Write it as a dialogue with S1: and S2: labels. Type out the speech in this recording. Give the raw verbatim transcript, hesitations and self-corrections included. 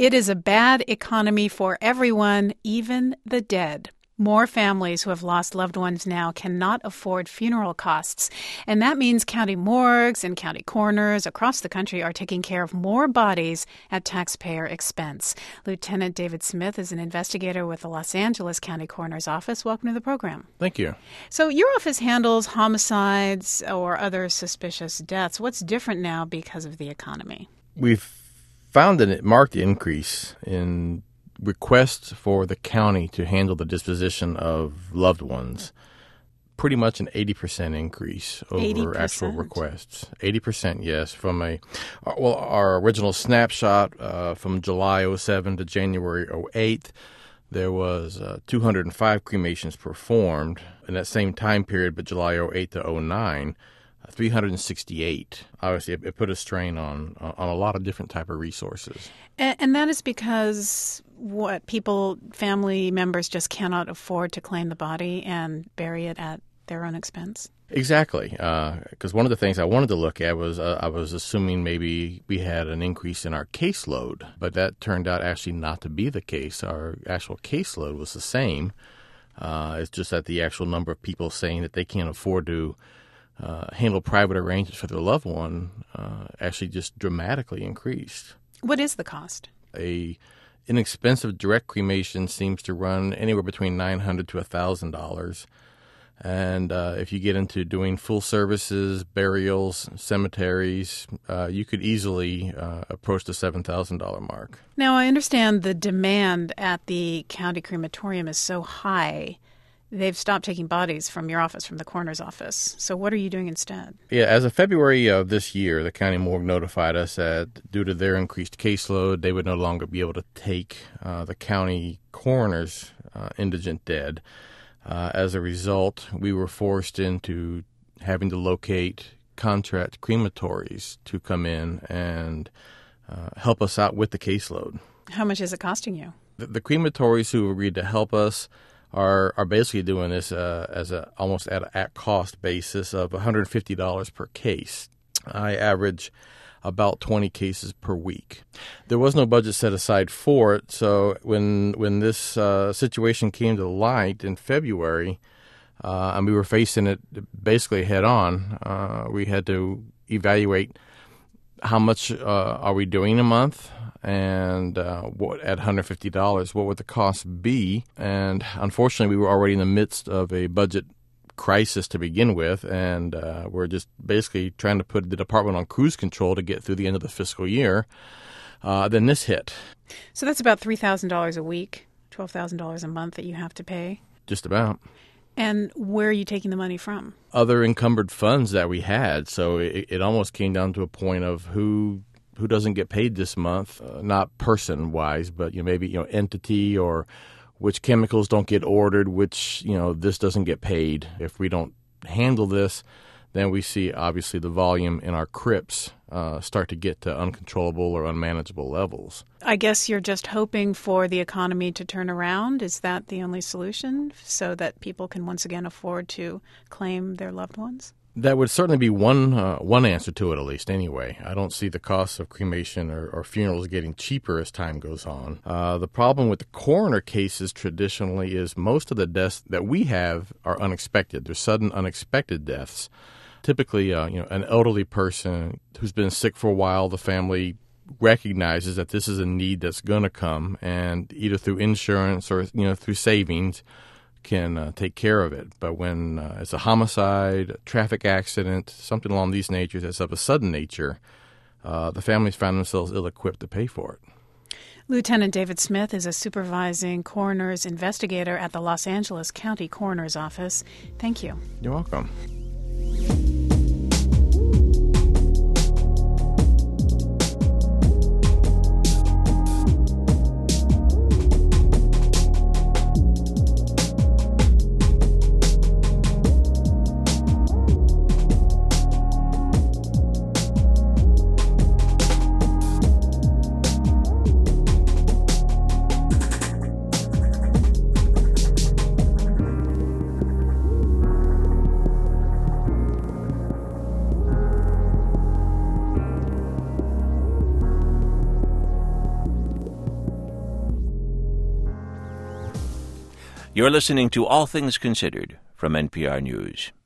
S1: It is a bad economy for everyone, even the dead. More families who have lost loved ones now cannot afford funeral costs. And that means county morgues and county coroners across the country are taking care of more bodies at taxpayer expense. Lieutenant David Smith is an investigator with the Los Angeles County Coroner's Office. Welcome to the program.
S2: Thank you.
S1: So your office handles homicides or other suspicious deaths. What's different now because of the economy?
S2: We've found a marked increase in requests for the county to handle the disposition of loved ones. Pretty much an eighty percent increase over
S1: eighty percent.
S2: Actual requests. eighty percent, yes. From a, well, our original snapshot uh, from July oh seven to January oh eight, there was uh, two hundred five cremations performed. In that same time period, but July oh eight to oh nine, three hundred sixty-eight. Obviously, it, it put a strain on on a lot of different type of resources.
S1: And, and that is because what people, family members just cannot afford to claim the body and bury it at their own expense?
S2: Exactly. Because uh, one of the things I wanted to look at was uh, I was assuming maybe we had an increase in our caseload, but that turned out actually not to be the case. Our actual caseload was the same. Uh, it's just that the actual number of people saying that they can't afford to Uh, handle private arrangements for their loved one uh, actually just dramatically increased.
S1: What is the cost?
S2: A inexpensive direct cremation seems to run anywhere between nine hundred dollars to one thousand dollars. And uh, if you get into doing full services, burials, cemeteries, uh, you could easily uh, approach the seven thousand dollars mark.
S1: Now, I understand the demand at the county crematorium is so high. They've stopped taking bodies from your office, from the coroner's office. So what are you doing instead?
S2: Yeah, as of February of this year, the county morgue notified us that due to their increased caseload, they would no longer be able to take uh, the county coroner's uh, indigent dead. Uh, as a result, we were forced into having to locate contract crematories to come in and uh, help us out with the caseload.
S1: How much is it costing you?
S2: The, the crematories who agreed to help us are are basically doing this uh, as a almost at a at cost basis of one hundred fifty dollars per case. I average about twenty cases per week. There was no budget set aside for it, so when when this uh, situation came to light in February, uh, and we were facing it basically head on, uh, we had to evaluate how much uh, are we doing a month, and uh, what at one hundred fifty dollars, what would the cost be? And unfortunately, we were already in the midst of a budget crisis to begin with, and uh, we're just basically trying to put the department on cruise control to get through the end of the fiscal year. Uh, then this hit.
S1: So that's about three thousand dollars a week, twelve thousand dollars a month that you have to pay?
S2: Just about.
S1: And where are you taking the money from?
S2: Other encumbered funds that we had. So it, it almost came down to a point of who who doesn't get paid this month, uh, not person-wise, but you know, maybe you know entity or which chemicals don't get ordered, which you know this doesn't get paid. If we don't handle this, then we see obviously the volume in our crypts uh, start to get to uncontrollable or unmanageable levels.
S1: I guess you're just hoping for the economy to turn around. Is that the only solution so that people can once again afford to claim their loved ones?
S2: That would certainly be one uh, one answer to it, at least anyway. I don't see the cost of cremation or, or funerals getting cheaper as time goes on. Uh, the problem with the coroner cases traditionally is most of the deaths that we have are unexpected. They're sudden, unexpected deaths. Typically, uh, you know, an elderly person who's been sick for a while, the family recognizes that this is a need that's going to come, and either through insurance or you know through savings can uh, take care of it. But when uh, it's a homicide, a traffic accident, something along these natures that's of a sudden nature, uh, the families found themselves ill-equipped to pay for it.
S1: Lieutenant David Smith is a supervising coroner's investigator at the Los Angeles County Coroner's Office. Thank you.
S2: You're welcome.
S3: You're listening to All Things Considered from N P R News.